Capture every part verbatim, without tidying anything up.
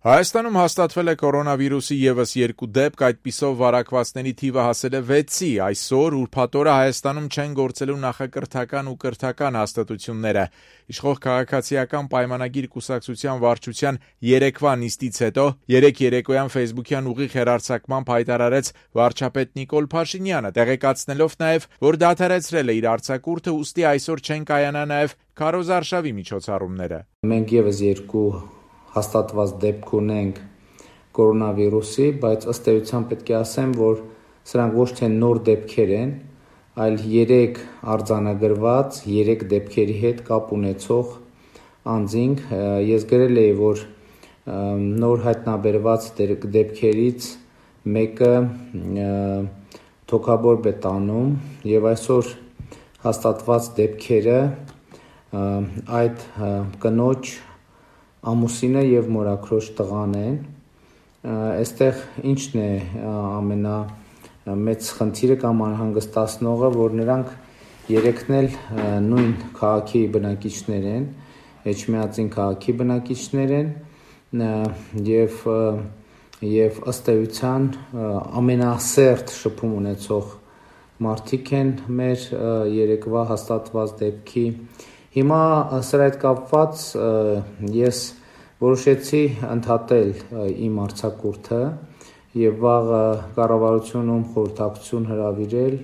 Հայաստանում հաստատվել է կորոնավիրուսի ևս երկու դեպք, այդպիսով վարակվածների թիվը հասել է վեցի։ Այսօր ուրբաթ օրը Հայաստանում չեն գործելու նախակրթական ու կրթական հաստատությունները։ Իշխող քաղաքացիական պայմանագիր կուսակցության վարչության երեկվա նիստից հետո երեկ երեկոյան ֆեյսբուքյան ուղիղ հեռարձակմամբ հայտարարեց վարչապետ Նիկոլ Փաշինյանը, տեղեկացնելով նաև, որ դադարեցրել է իր արձակուրդը, ուստի այսօր չեն կայանա նաև քարոզարշավի միջոցառումները։ Մենք ևս երկու հաստատված դեպք ունենք կորոնավիրուսի, բայց ըստ էության պետք է ասեմ, որ սրանք ոչ թե նոր դեպքեր են, այլ երեք արձանագրված, երեք դեպքերի հետ կապ ունեցող անձինք։ Ես գրել էի, որ նոր հայտնաբերված դեպքերից մեկը թոքաբորբ է տանում եւ այսօր հաստատված դեպքերը այդ կնոջ ամուսինը եւ մորաքրոջ տղան են։ Այստեղ ինչն է ամենամեծ խնդիրը կամ անհանգստացնողը, որ նրանք երեքն էլ նույն քաղաքի բնակիչներ են, Էջմիածին քաղաքի բնակիչներ են եւ եւ ըստ էության ամենասերտ շփում ունեցող մարդիկ են մեր երեկվա հաստատված դեպքի։ Հիմա սրա հետ կապված ես որոշեցի ընդհատել իմ արձակուրդը եւ վաղը կառավարությունում խորհրդակցություն հրավիրել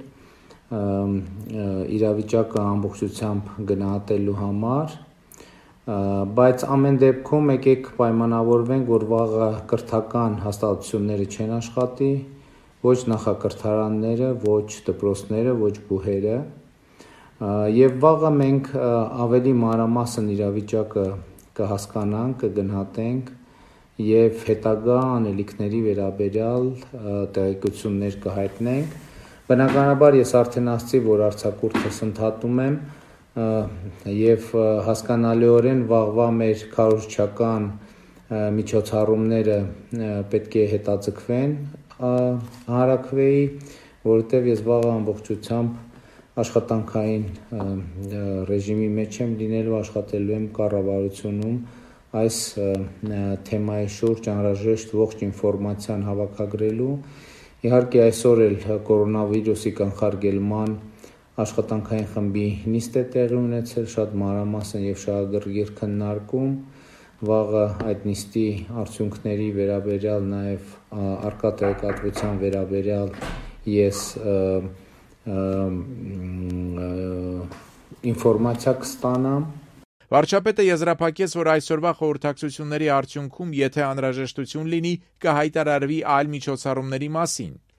իրավիճակը ամբողջությամբ գնահատելու համար, բայց ամեն դեպքում եկեք պայմանավորվենք, որ վաղը կրթական հաստատությունները չեն աշխատի, ոչ նախակրթարանները, ոչ դպրոցները, ոչ բուհերը, եւ վաղը մենք ավելի մանրամասն իրավիճակը կհասկանանք, կգնահատենք եւ հետագա անելիքների վերաբերյալ տեղեկություններ կհայտնենք։ Բնականաբար ես արդեն ասացի, որ արձակուրդս ընդհատում եմ եւ հասկանալիորեն վաղվա մեր քարոզչական միջոցառումները պետք է հետաձգվեն հանրաքվեի, որովհետեւ ես վաղը ամբողջությամբ աշխատանքային ռեժիմի մեջ եմ լինելու, աշխատելու եմ կառավարությունում այս թեմայի շուրջ անհրաժեշտ ողջ ինֆորմացիան հավաքագրելու։ Իհարկե այսօր էլ կորոնավիրուսի կանխարգելման աշխատանքային խմբի նիստ է տեղի ունեցել, շատ մանրամասն եւ շահագրգիռ քննարկում։ Վաղը այդ նիստի արդյունքների վերաբերյալ նաեւ արկա տեղեկատվության վերաբերյալ ես ինֆորմացիա կստանամ։ Վարչապետը եզրափակեց, որ այսօրվա խորհրդակցությունների արդյունքում, եթե անհրաժեշտություն լինի, կհայտարարվի այլ միջոցառումների մասին։